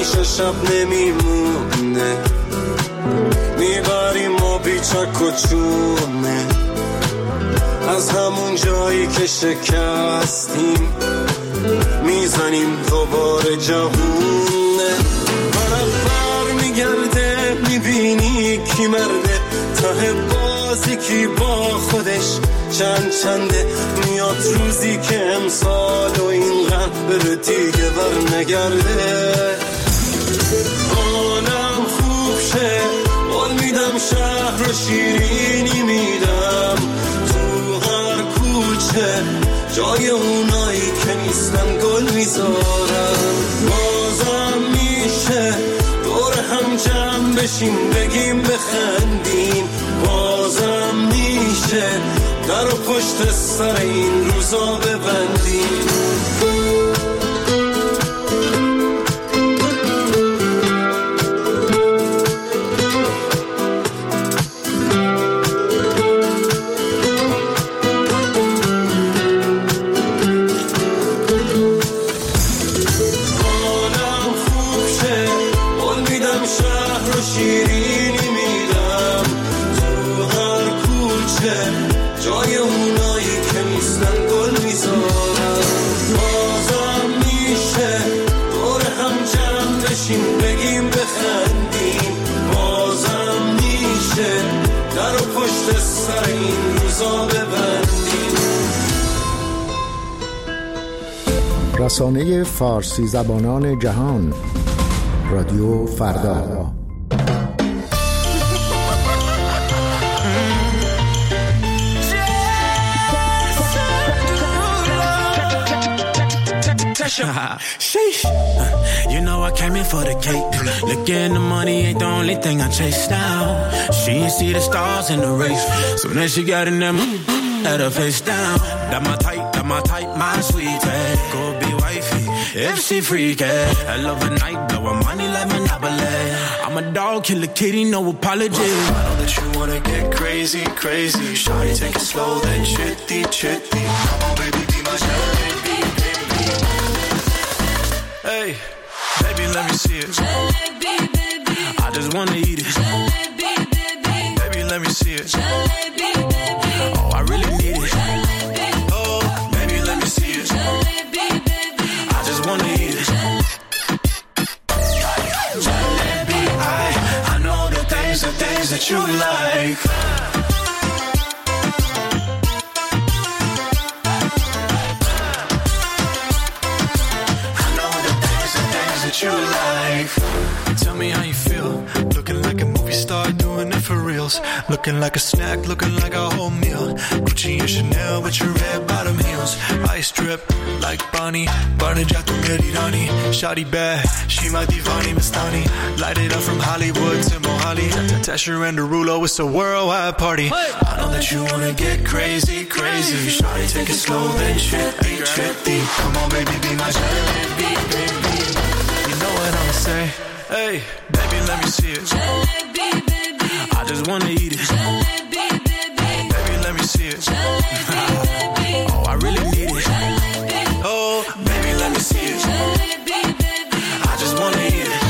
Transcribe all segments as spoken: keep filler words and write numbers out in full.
همیشه شب نمیمونه، میبریم ما بیچک و چونه از همون جایی که شکستیم، میزنیم دوباره جوونه. برم بر میگرده میبینی کی مرده، ته بازی کی با خودش چند چنده. میاد روزی که امسال و اینقدر بره دیگه بر نگرده. حالم خوب شه قول میدم، شهر و شیرینی میدم، تو هر کوچه جای اونایی که نیستن گل میذارم. بازم میشه دور هم جمع بشیم بگیم بخندیم، بازم میشه در و پشت سر این روزا ببندیم. رسانه فارسی زبانان جهان، رادیو فردا. Sheesh. You know I came in for the cake. Looking the money ain't the only thing I chase down. She ain't see the stars in the race, so then she got in them at her face down. That my type, that my type, my sweetie. Go be wifey if she freaky. I love a night, blowin' money like Monopoly. I'm a dog, kill a kitty, no apology. I know that you wanna get crazy, crazy. Shawty, take it slow, then chitty, chitty. Come on, baby, be my jalebi, baby. Hey, baby, let me see it. Jalebi, baby. I just wanna eat it. Jalebi, baby. Baby, let me see it. Jalebi, baby. Oh, I really need it. Jalebi. Oh, baby, let me see it. Jalebi, baby. I just wanna eat it. Jalebi, I, I know the things, the things that you like. You like. Tell me how you feel. Looking like a movie star, doing it for reals. Looking like a snack, looking like a whole meal. Gucci and Chanel with your red bottom heels. Ice drip like Bonnie, burn it to Merirani. Shawty bad, she my divani Mastani. Light it up from Hollywood to Mohali. Tesher and Derulo, it's a worldwide party. Hey. I know that you wanna get crazy, crazy. Shawty, take it slow, then trippy, trippy. Come on, baby, be my jalebi, baby. Know what I'ma say? Hey, baby, let me see it. Jalebi, baby. I just wanna eat it. Jalebi, baby. Baby, let me see it. Jalebi, baby. Oh, I really need it. Jalebi. Oh, baby, let me see it. Jalebi, baby. I just wanna eat it.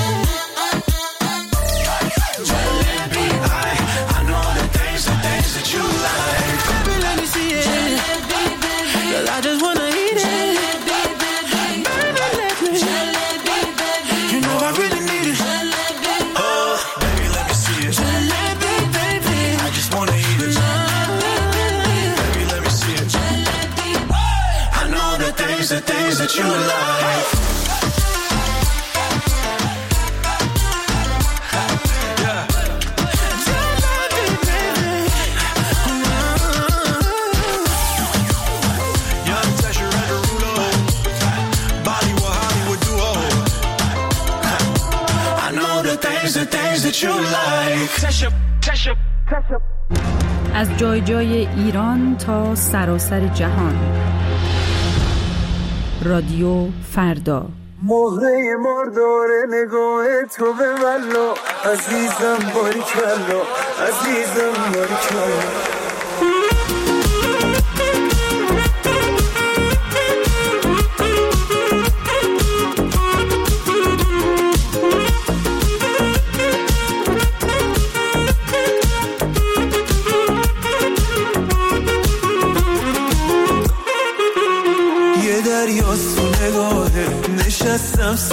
Jalebi, I, I know the things, the things that you like. Baby, let me see it. Jalebi, baby. 'Cause I just wanna eat it. Jalebi, baby. Baby, let me. Jalebi, baby. You know I really need it. Jalebi. Oh, baby, let me see it. Jalebi, baby. I just wanna eat it. Baby, let me see it. Jalebi. I know the things, the things that you like. از جای جای ایران تا سراسر جهان، رادیو فردا. مهره مردار نگاه تو به والله، عزیزم باریکلا، عزیزم باریکلا.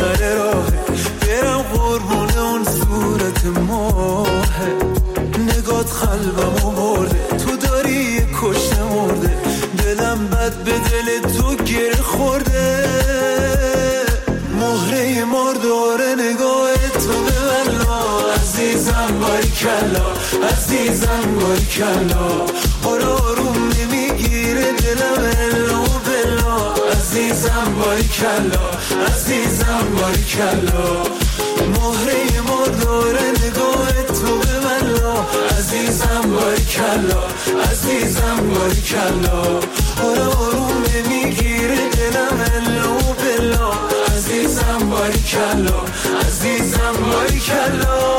سر راه برم قربون اون صورت ماهه. نگات قلبمو برده، تو داری یه کشته مرده، دلم بد به دل تو گره خورده. مهره مار داره نگاه تو به والله. عزیزم باریکلا، عزیزم باریکلا، آره آروم نمیگیره دلم الا و بلا. عزیزم باریکلا، عزیزم باریکلا، مهره مار داره نگاه تو به والله. عزیزم باریکلا، عزیزم باریکلا، آره آروم نمیگیره دلم الا و بلا. عزیزم باریکلا، عزیزم باریکلا.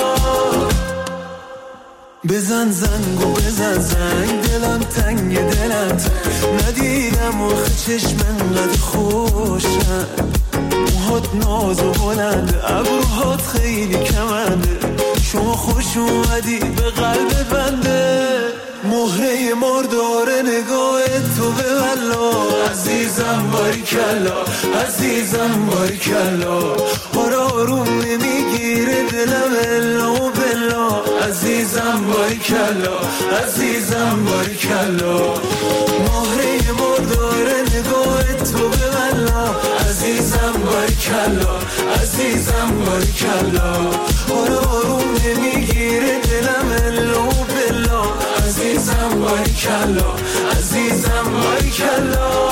بزن زنگ و بزن زنگ، دلم تنگ دلم تنگ، ندیدم آخه چشم انقدر خوشن. موهات ناز و بلنده، ابروهات خیلی کمنده، شما خوش اومدی به قلب بنده. مهره مار داره نگاه تو به والله. عزیزم باریکلا، عزیزم باریکلا، آره آروم نمیگیره دلم الا و بلا. عزیزم باریکلا، عزیزم باریکلا، مهره مار داره نگاه تو به والله. عزیزم باریکلا، عزیزم باریکلا، آره آروم نمیگیره دلم الا و بلا. عزیزم باریکلا، عزیزم باریکلا.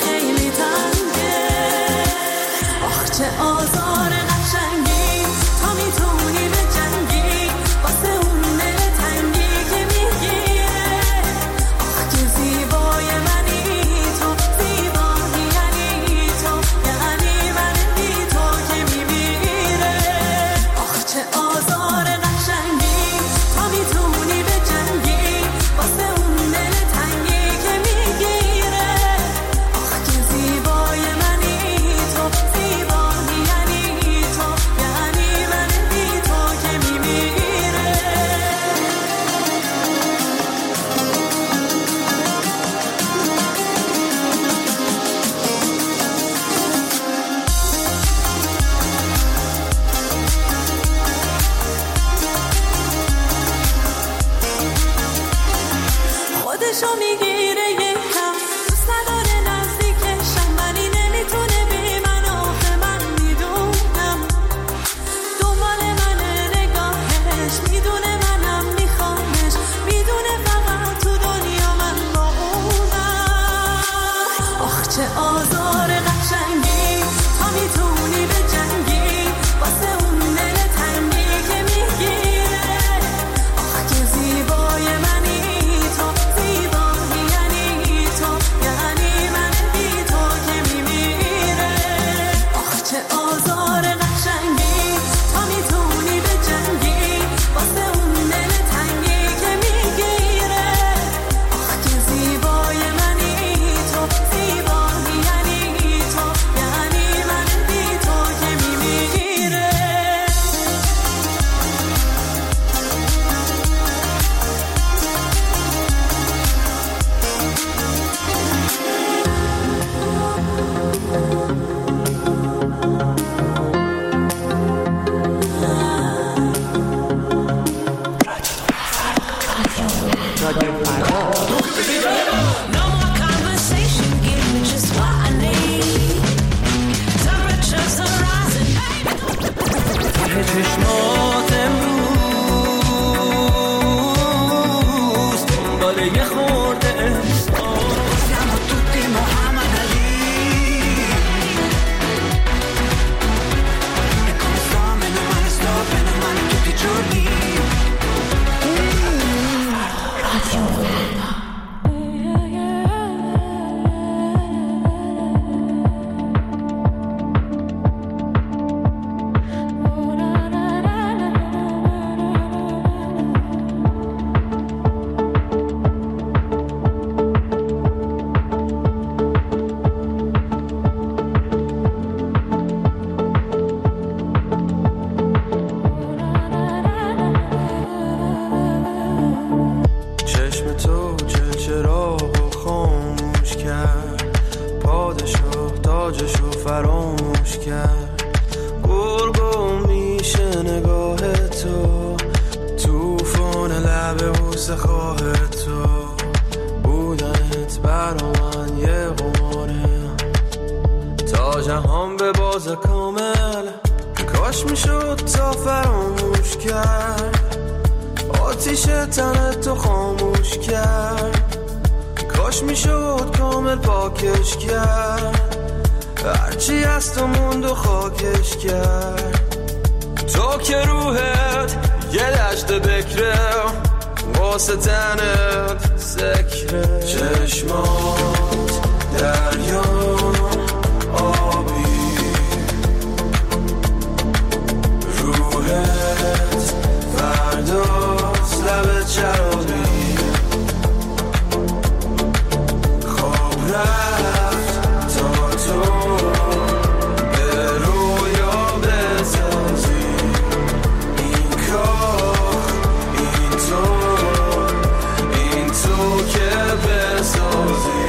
چه آزار قشنگی تا فراموش کرد. گرگم میشه نگاه تو، توفان لب بوسه خواه تو. بودنت برا من یه قماره، تا جهان به باز کامل. کاش میشد تا فراموش کرد، آتیش تنت تو خاموش کرد. کاش میشد کامل پاکش کرد، هرچی از تو موند و خاکش کرد. تو که روحت یه دشت بکره، واسه تنت سکره. چشمات دریا آبی، روحت فرداست لب چرابی. خواب رفت تا تو به رویا بسازی. این کار این تو این تو که بسازیش.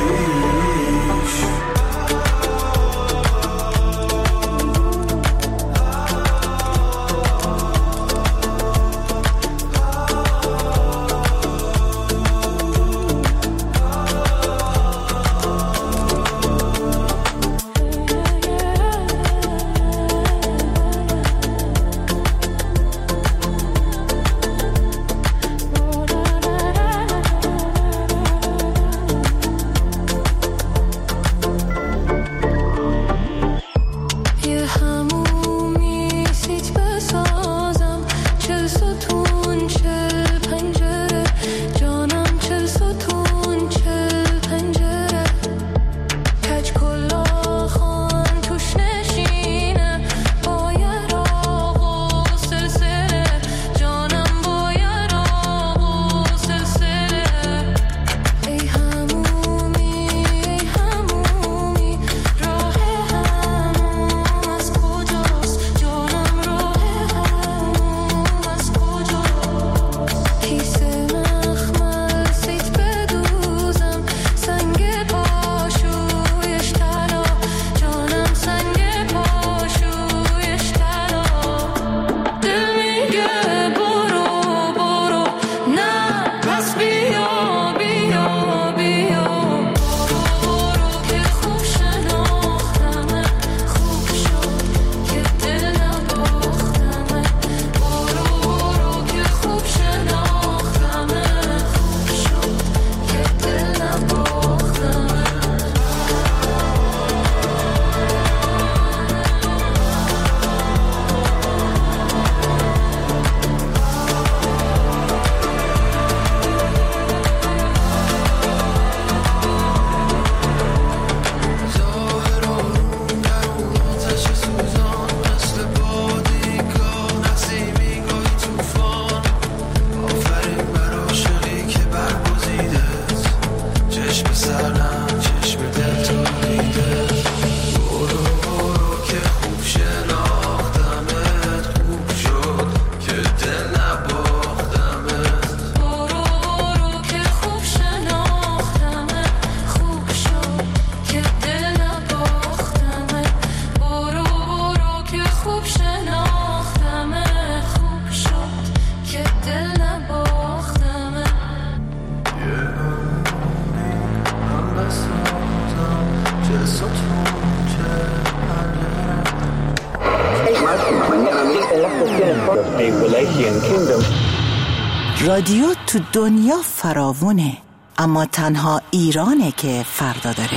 رادیو تو دنیا فراوونه، اما تنها ایرانه که فردا داره.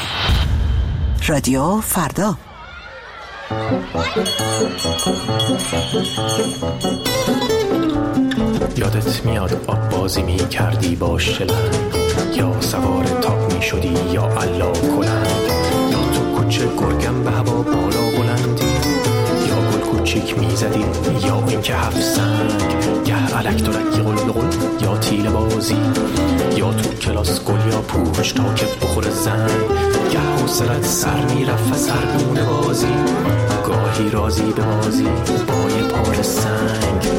رادیو فردا. یادت میاد آب بازی می کردی با شلنگ، یا سوار تاپ می شدی یا علا کلند، یا تو کوچه گرگم به هوا بالا بلندی، یا گل کوچیک می زدی یا اینکه هفت سنگ، گه علک درکی قل قل یا تیل بازی، یا تو کلاس گل یا پوش تا که بخور زن، گه حوصلت سر می رفت سرگونه بازی، گاهی رازی به بازی با یه پار سنگ.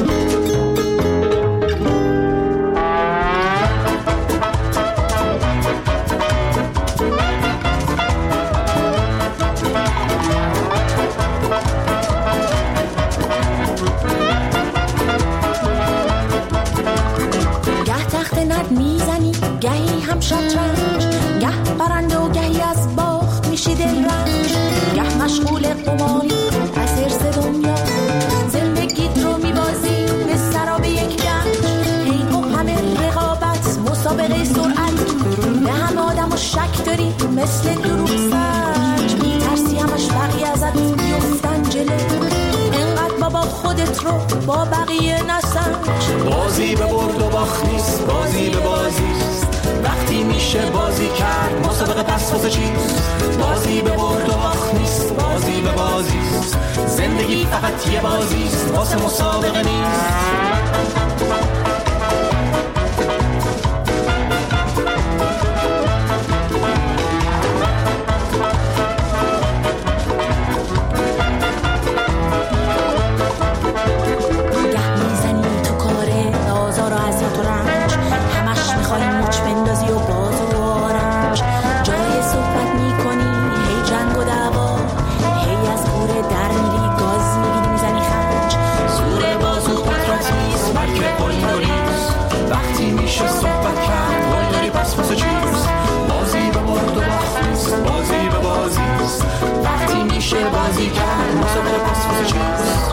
قماری از حرص دنیا زندگیت رو میبازی به سراب یک گنج. هی و همه رقابت مسابقه سرعت به همه آدم و شک داری مثل دروغ سنج. میترسی همش بقیه ازت بیفتن جلو انقدر بابا خودت رو با بقیه نسنج. بازی به برد و باخت نیست، بازی به بازیست. وقتی میشه بازی کرد مسابقه پس واسه چیست؟ بازی به برد و باخت نیست، بازی به بازیست. زندگی فقط یه بازیست واسه مسابقه نیست. بازی کرد مسابقه پس واسه چیست؟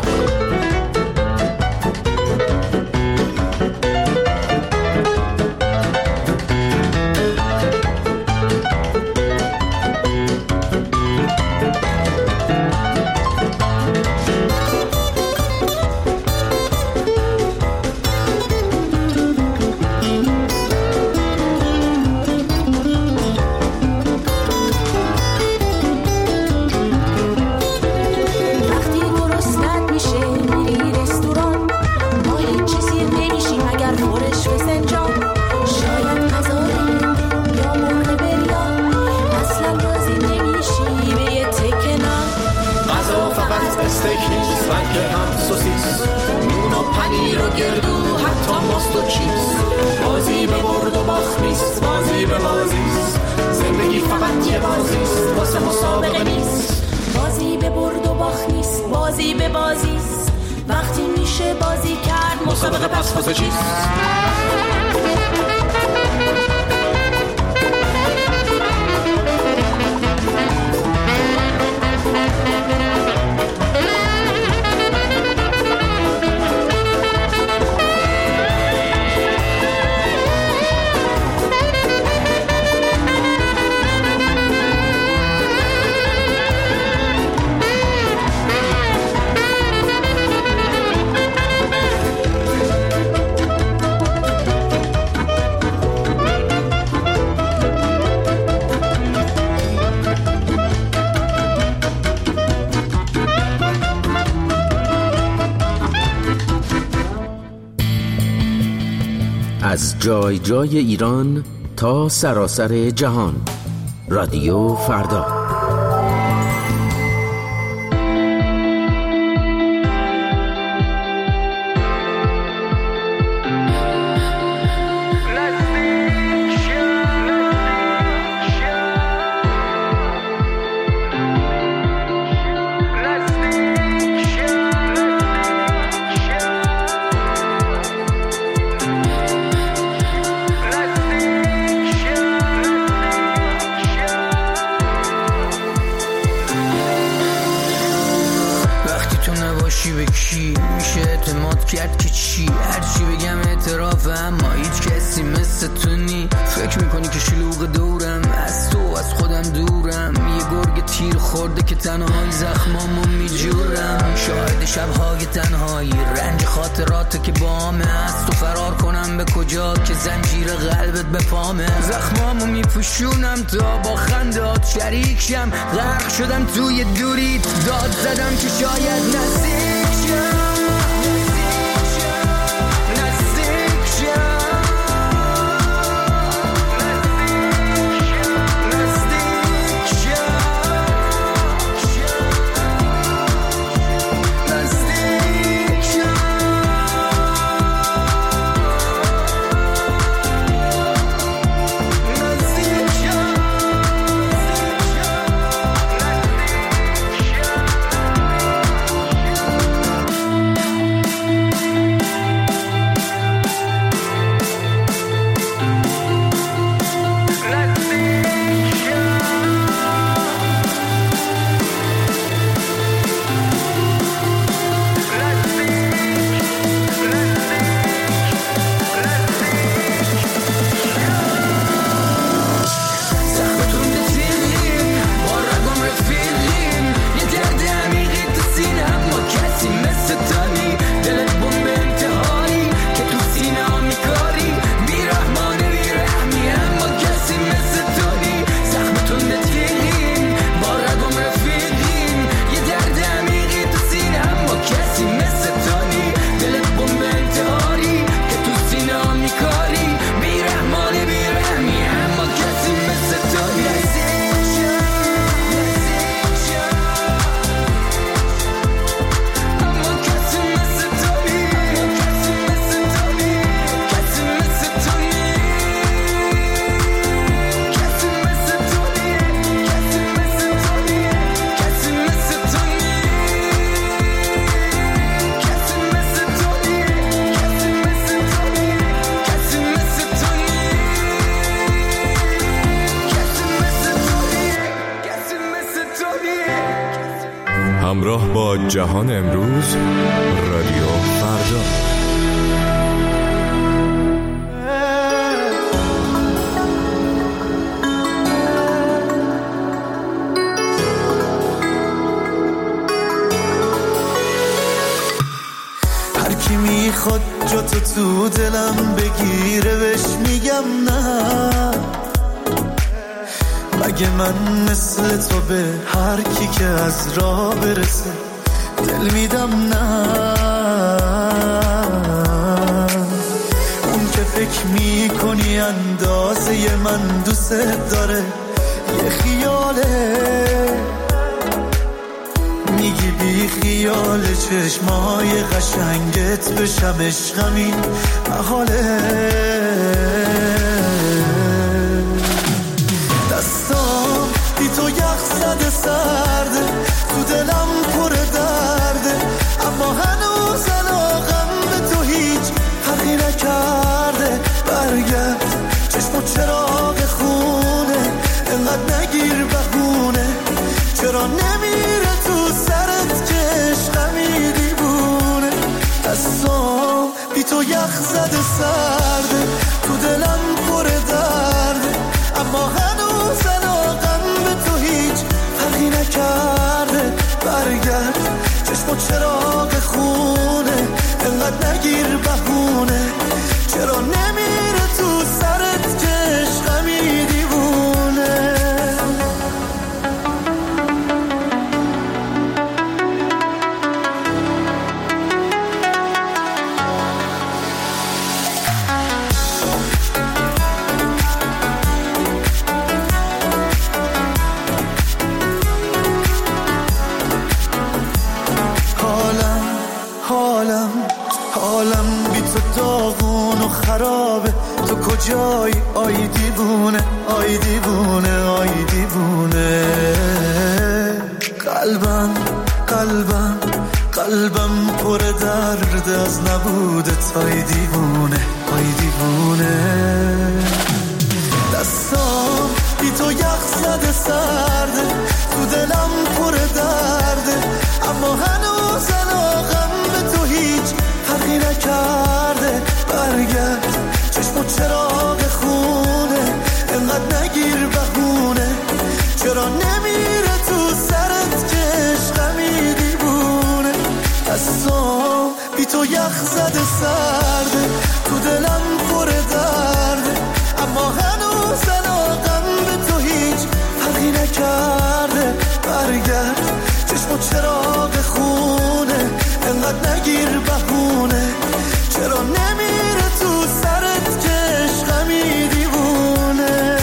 بازی به برد و باخت نیست، بازی به بازیست. زندگی فقط یه بازیست واسه مسابقه نیست. بازی به برد و باخت نیست، بازی به بازیست. وقتی میشه بازی کرد مسابقه پس واسه چیست؟ از جای جای ایران تا سراسر جهان. رادیو فردا. میشه اعتماد کرد که چی هرچی بگم اعترافم اما هیچ کسی مثل تو نی. فکر میکنی که شلوغ دورم از تو از خودم دورم. یه گرگ تیر خورده که تنهایی زخمامو میجورم. شاهد شبهای تنهایی رنج خاطرات که بامه. از تو فرار کنم به کجا که زنجیر قلبت به پامه. زخمامو میپوشونم تا با خندات شریک شم. غرق شدم توی دوریت داد زدم که شاید نزدیک شم. همراه با جهان امروز، رادیو فردا. هر کی میخواد جا تو تو دلم بگیره بهش میگم نه، مگه من مثل تو به هر کی که از راه برسه دل میدم؟ نه، اون که فکر میکنی اندازه من دوست داره یه خیاله، میگی بی خیال چشمای قشنگت بشم عشقم این محاله. دستام بی تو یخ زده سرده، تو دلم پر درده، اما هنوز علاقم به تو هیچ فرقی نکرده. برگرد چشم و چراغ خونه، انقدر نگیر بهونه، چرا نمیره تو سرت که عشقمی دیوونه. دستام بی تو یخ زده سرده، تو دلم پر درده، اما هنوز علاقم به تو هیچ فرقی نکرده. برگرد چشم و چراغ خونه، انقدر نگیر بهونه، چرا نمیره تو سرت که عشقمی دیوونه. خرابه تو کجایی آی دیوونه، آی دیوونه، آی دیوونه. قلبم قلبم قلبم پر درد از نبودت آی دیوونه، آی دیوونه. دستام بی تو یخ زده سرده، تو دلم پر درده، اما هنوز علاقم به تو هیچ فرقی نکرده. برگرد چشم و چراغ خونه، انقدر نگیر بهونه، چرا نمیره تو سرت که عشقمی دیوونه. دستام بی تو یخ زده سرده، تو دلم پر درده، اما هنوز علاقم به تو هیچ فرقی نکرده. برگرد چشم و چراغ خونه، انقدر نگیر بهونه، چرا نمیره تو سرت که عشقمی دیوونه.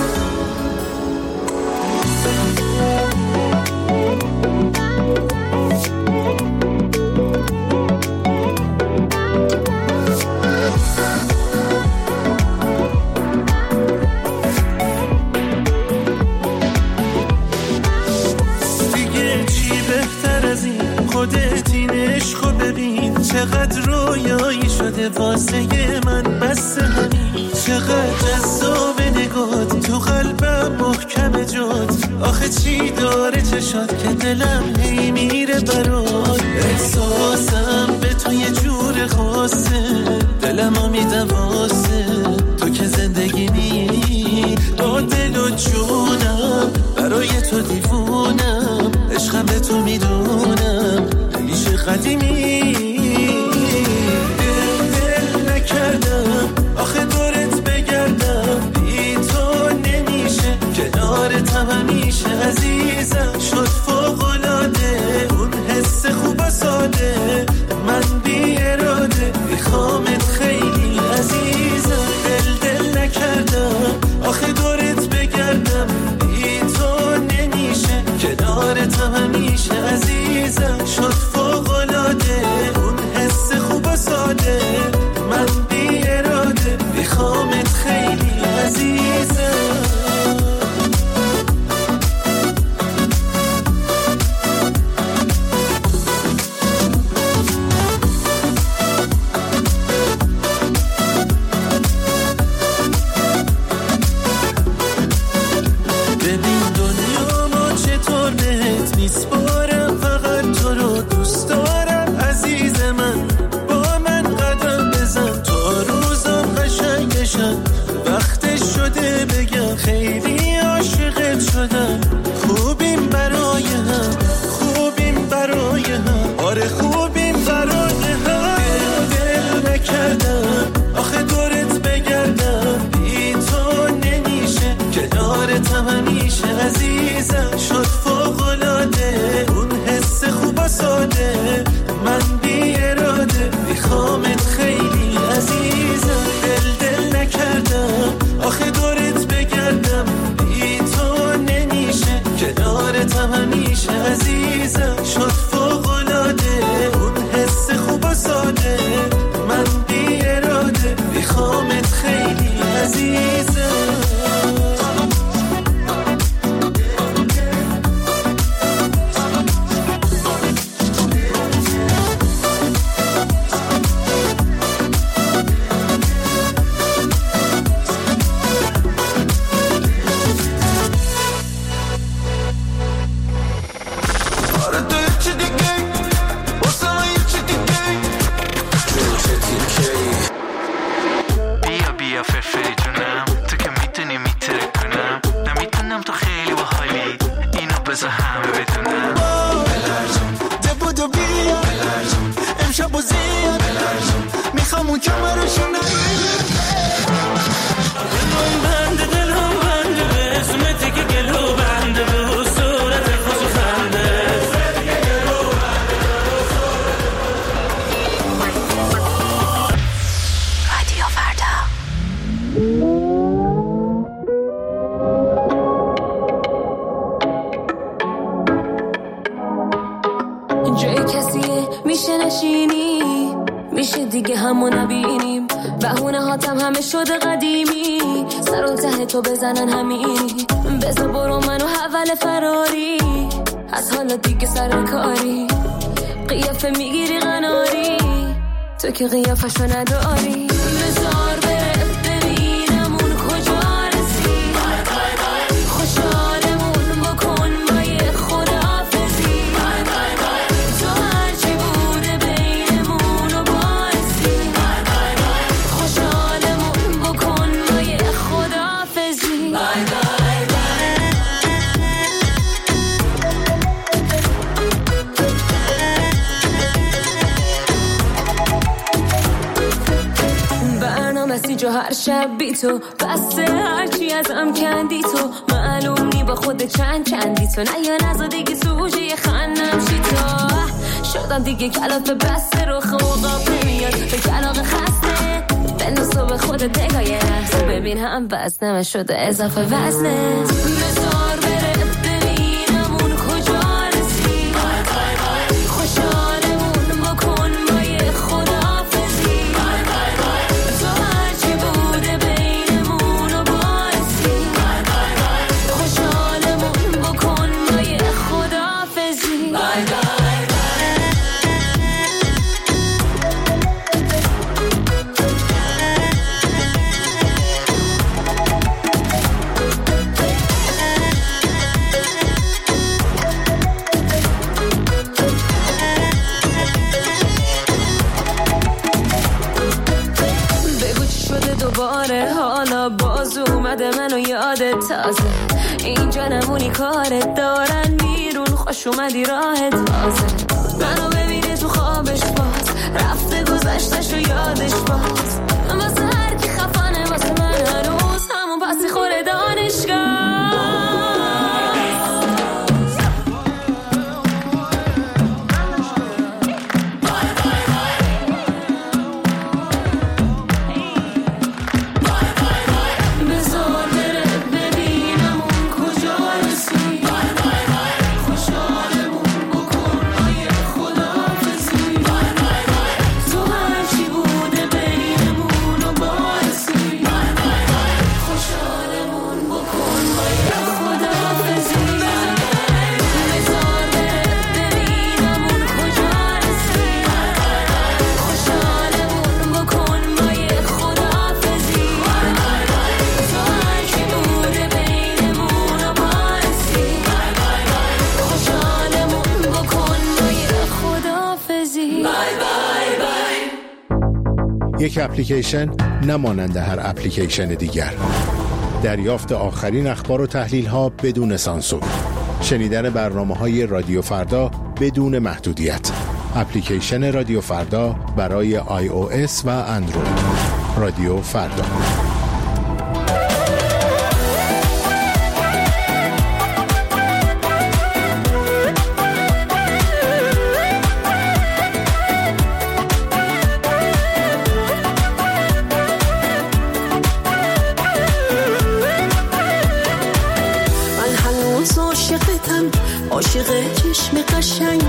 دیگه چی بهتر از این، خودت این عشقو ببین، چقدر رویایی شده واسه من بس همین، چقدر جذاب نگات تو قلبم محکم جات، آخه چی داره چشات که دلم نمیره برات. احساسم به تو یه جور خاصه، دلمو میدم واسه تو که زندگیمی، با دل و جونم برای تو دیوونم، عشقم به تو میدونم همیشه قدیمی. دل دل نکردم آخه دورت بگردم، بی تو نمیشه کنارتم همیشه عزیزم. شد فوق‌العاده اون حس خوب و ساده، من بی اراده میخوامت خیلی عزیزم. دل دل نکردم آخه دورت بگردم، بی تو نمیشه کنارتم همیشه عزیزم. شد فوق‌العاده هم، آره خوبیم برای هم. دل دل نکردم آخه دورت بگردم، بی تو نمیشه کنارتم همیشه عزیزم. شد فوق‌العاده اون حس خوب و ساده، من بی اراده میخوامت خیلی عزیزم. دل دل نکردم آخه دورت بگردم، بی تو نمیشه کنارتم همیشه عزیزم. شد فوق‌العاده اون حس خوب و ساده، من بی اراده میخوامت خیلی عزیزم. شده قدیمی سر و ته تو بزنن همینی، بذار برو منو حول فراری، از حالا دیگه سر کاری، قیافه میگیری قناری، تو که قیافشو نداری. بذار بره ببینم اون کجا رسی، خوشحالمون بکن با یه خداحافظی، تو هرچی بوده بینمون و باعثی، خوشحالمون بکن با یه خداحافظی. جو هر شب بی تو بسته، هرچی ازم کندی تو، معلوم نی با خود چند چندی تو، نه یا نزا دیگه سوژه خندم شی تو، شدم دیگه کلافه بسته رو خوقاب نمیاد به کلاق خسته، بنداز تو به خودت نگاه یه لحظه ببین هم وزنم شده اضافه وزنه. بذار بره ببینم اون کجا رسی، خوشحالمون بکن با یه خداحافظی، تو هرچی بوده بینمون و باعثی، خوشحالمون بکن با یه خداحافظی. دوباره حالا باز اومده منو یادت تازه، اینجا نمونی کارت دارن بیرون، خوش اومدی راهت تازه، منو ببینه تو خوابش باز رفته گذشتش و یادش باز، واسه هر کی خفانه واسه من هنوز همون پسی خوره دانشگاه. یک اپلیکیشن نمانند هر اپلیکیشن دیگر. دریافت آخرین اخبار و تحلیل ها بدون سانسور. شنیدن برنامه های رادیو فردا بدون محدودیت. اپلیکیشن رادیو فردا برای آی او اس و اندروید. رادیو فردا. عاشق چشم قشنگت،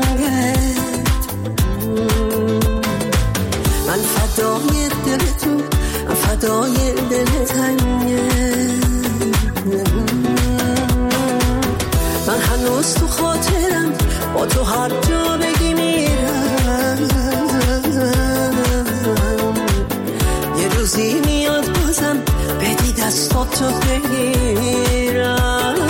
من فدای دلتون، فدای دل تنگت، من هنوز تو خاطرم با تو هر جا بگی میرم، یه روزی میاد بازم بدی دستاتو بگیرم.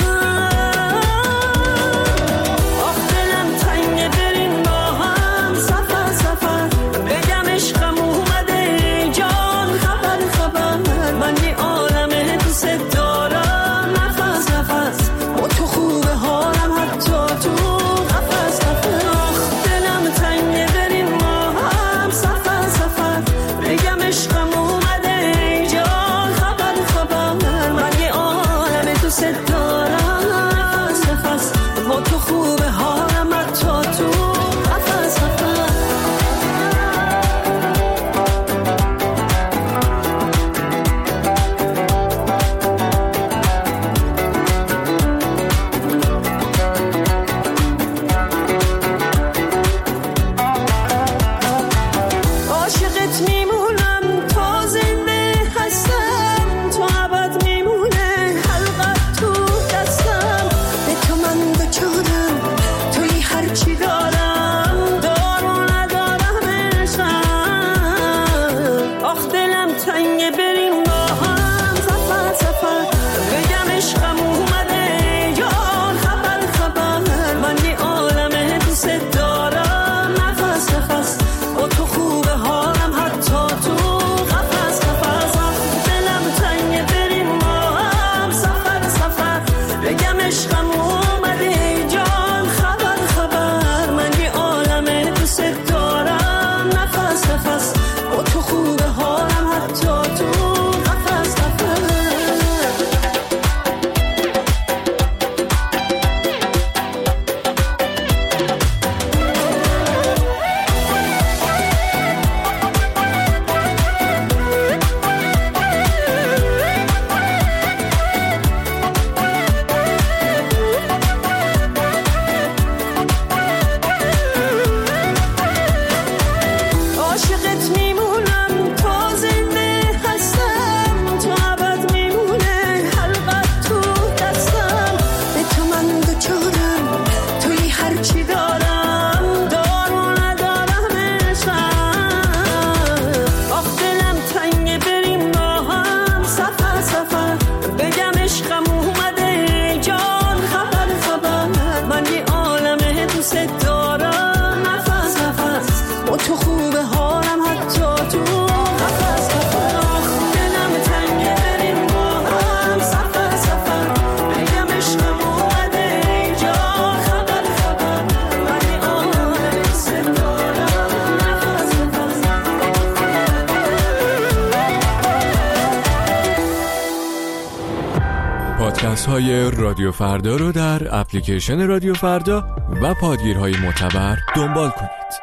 پادکست های رادیو فردا رو در اپلیکیشن رادیو فردا و پادگیرهای معتبر دنبال کنید.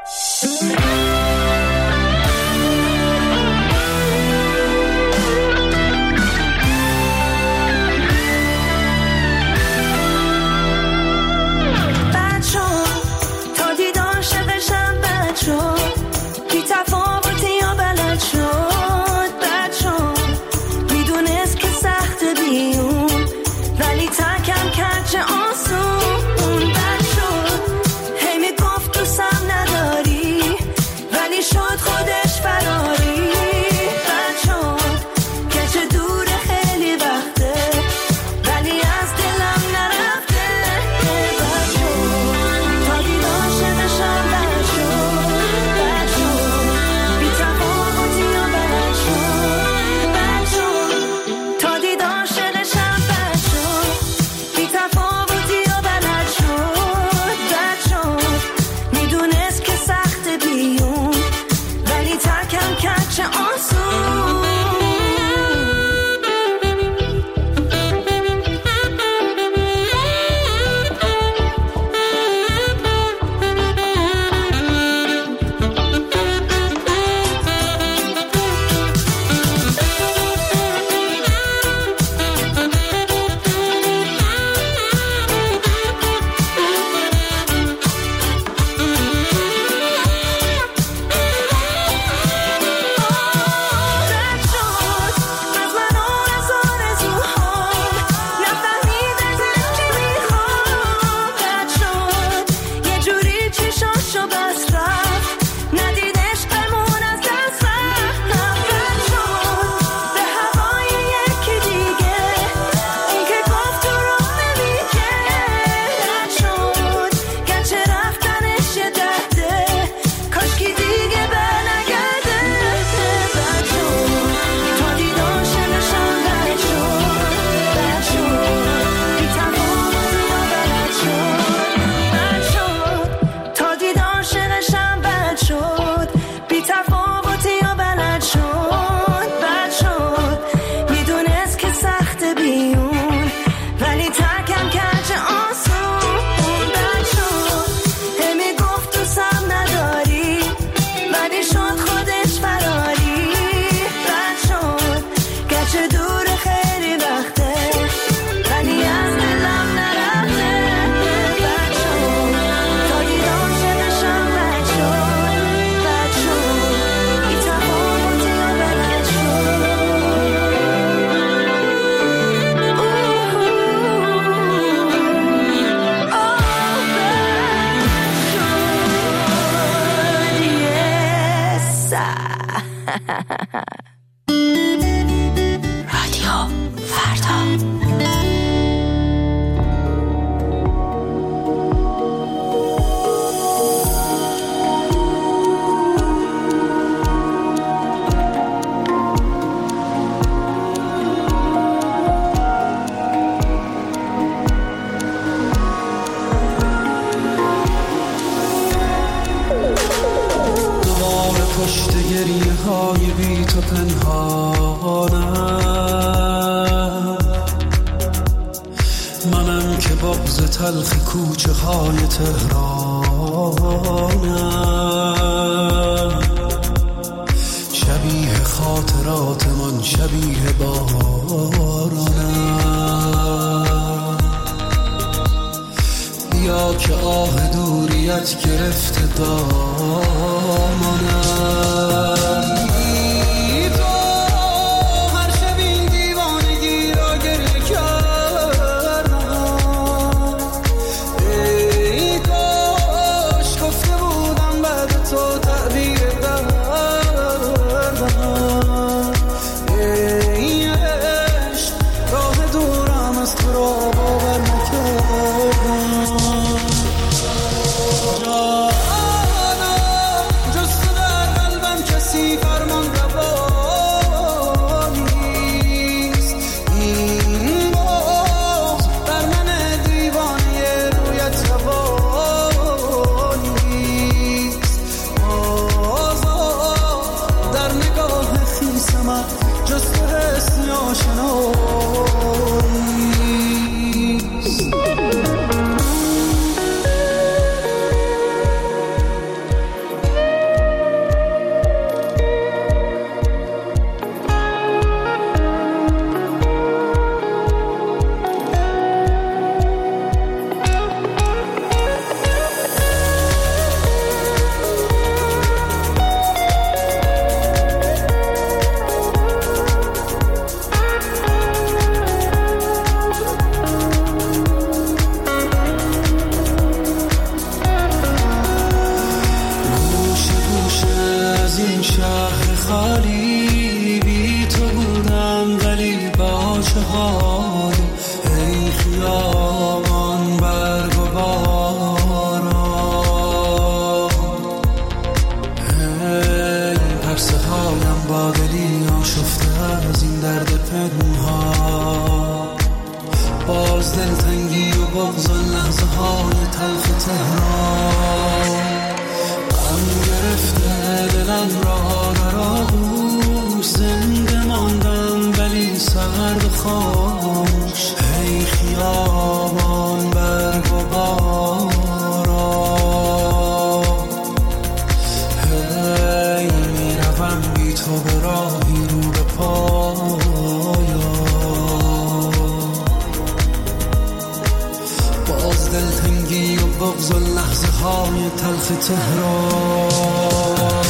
آسون بد شد، هی میگفت دوستم نداری رادیو فردا. پشت گریه های بی تو پنهانم، منم که بغض تلخ کوچه های تهرانم، شبیه خاطرات من شبیه بارانم، بیا که آه دوریت گرفته دامانم. ای تو هر شب این دیوانگی را گریه کردم، ای کاش گفته بودم بعد تو تعبیر دردم، ای عشق راه دورم از تو را باور نکردم. فرمان روانیست این باز در من دیوانه رویت روانیست، آزاد در نگاه خیس من جز تو حسی آشناییست. خالی بی تو بودم ولی با چه حالی، ای خیابان برگ و باران، ای پرسه هایم با دلی آشفته از این درد پنهان، باز دلتنگی و بغض لحظه های تلخ تهران، غم گرفته دلم را نرابوش، زنده ماندم ولی سرد و خاموش، ای خیابان برگ و باران، هی میروم بی تو به راهی رو به پایان، باز دلتنگی و بغض و لحظه های تلخ تهران.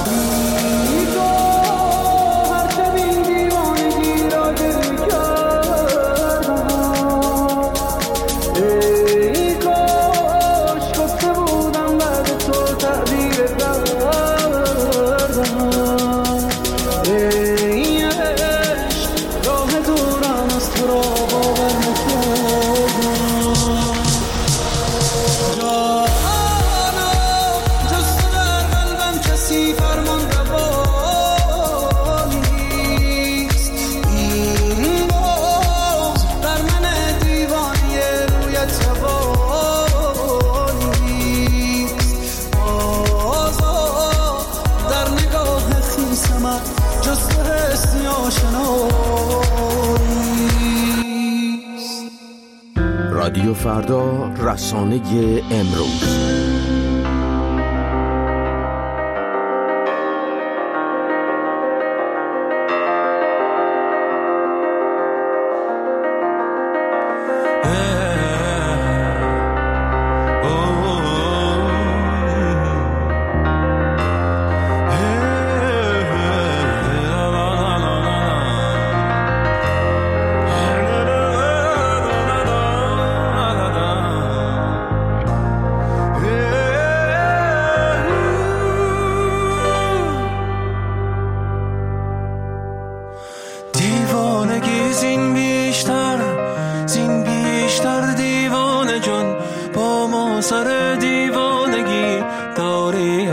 رادیو فردا، رسانه امروز. Yeah.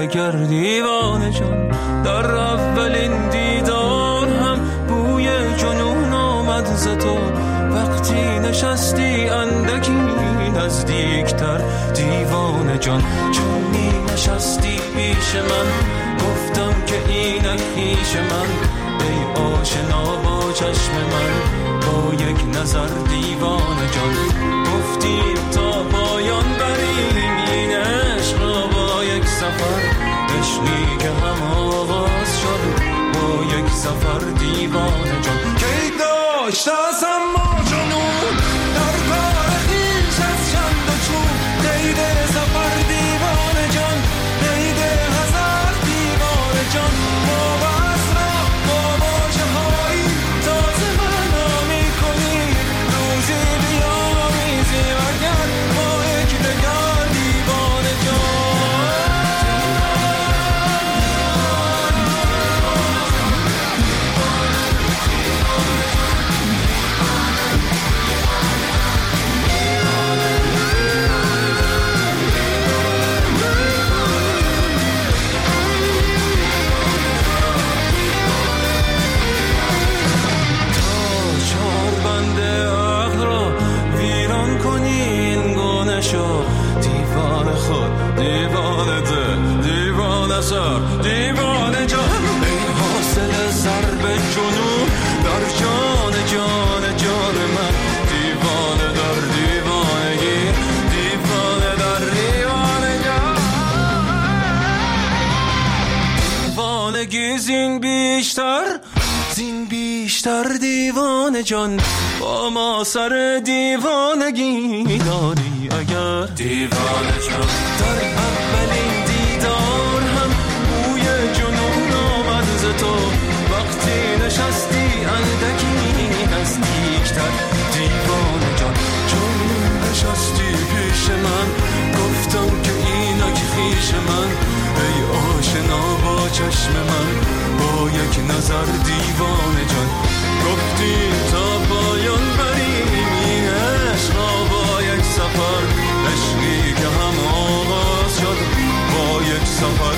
اگر دیوانه جان. در اولین دیدار هم بوی جنون آمد ز تو، وقتی نشستی اندکی نزدیکتر دیوانه جان. چون می نشستی پیش من گفتم که اینک پیش من، ای آشنا با چشم من با یک نظر دیوانه جان. گفتی تا پایان بریم این عشق را با یک سفر، عشقی که هم آغاز شد با یک سفر دیوانه جان. کی داشت از اما جنون در کار خویش از چند و چون، قید سفر دیوانه جان، قید هزار دیوانه جان. ما بس را با باشه هایی تازه معنا می کنی، روزی بیا میزی وگر با یک دگر دیوانه جان. دیوانه خود دیوانه دل دیوانه سر دیوانه جان. ای حاصل ضرب جنون در جان جان جان من، دیوانه در دیوانگی دیوانه در دیوانه جان. دیوانگی زین بیشتر زین بیشتر دیوانه جان. با ما سر دیوانگی داری اگر دیوانه جان. در اولین دیدار هم بوی جنون آمد ز تو، وقتی نشستی اندکی نزدیکتر دیوانه جان. چون نشستی پیش من گفتم که اینک خویش من، ای آشنا با چشم من با یک نظر دیوانه جان. گفتی تا پایان بریم این عشق را با یک سفر، عشقی که هم آغاز شد با یک سفر